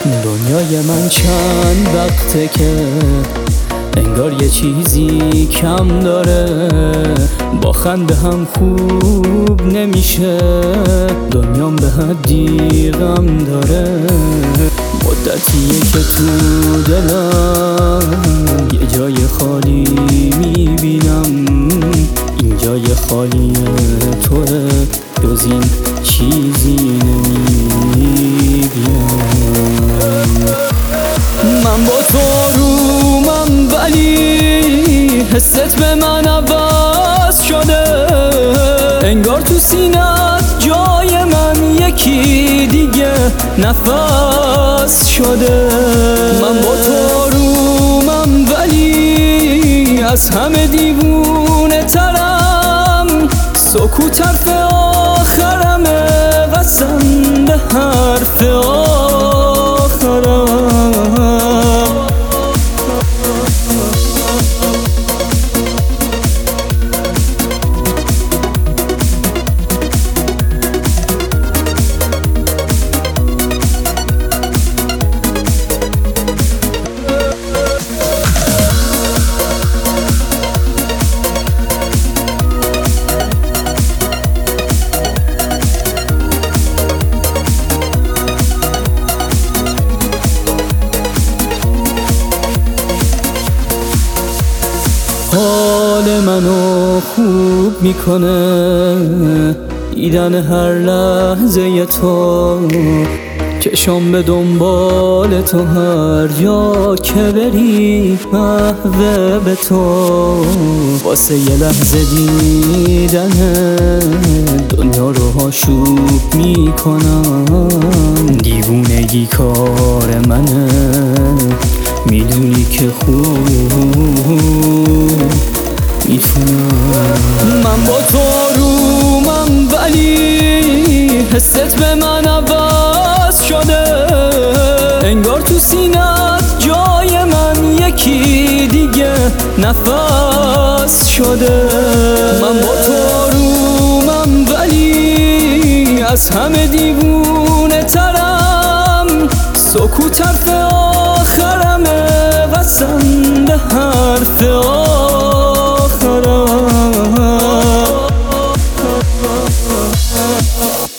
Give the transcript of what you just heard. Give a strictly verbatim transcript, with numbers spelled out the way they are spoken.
دنیای من چند وقته که انگار یه چیزی کم داره، با خنده هم خوب نمیشه، دنیام به حدی غم داره. مدتیه که تو دلم یه جای خالی میبینم، این جای خالی توه، جز این چیزی نمیبینم. من با تو رومم ولی حست به من عوض شده، انگار تو سینت جای من یکی دیگه نفس شده. من با تو رومم ولی از همه دیوونه ترم، سکوت حرف آخرمه، قسم به حرف آخرم. حال منو خوب میکنه دیدن هر لحظه تو، چشم به دنبال تو، هر جا که بری محوه به تو. واسه یه لحظه دیدن دنیا رو آشوب میکنم، دیوونگی کار منه، میدونی که خوب میتونم. من با تو رومم ولی حست به من عوض شده، انگار تو سینت جای من یکی دیگه نفس شده. من با تو رومم ولی از همه دیوونه ترم، سکوت حرف آخرمه، قسم به حرف آخرم.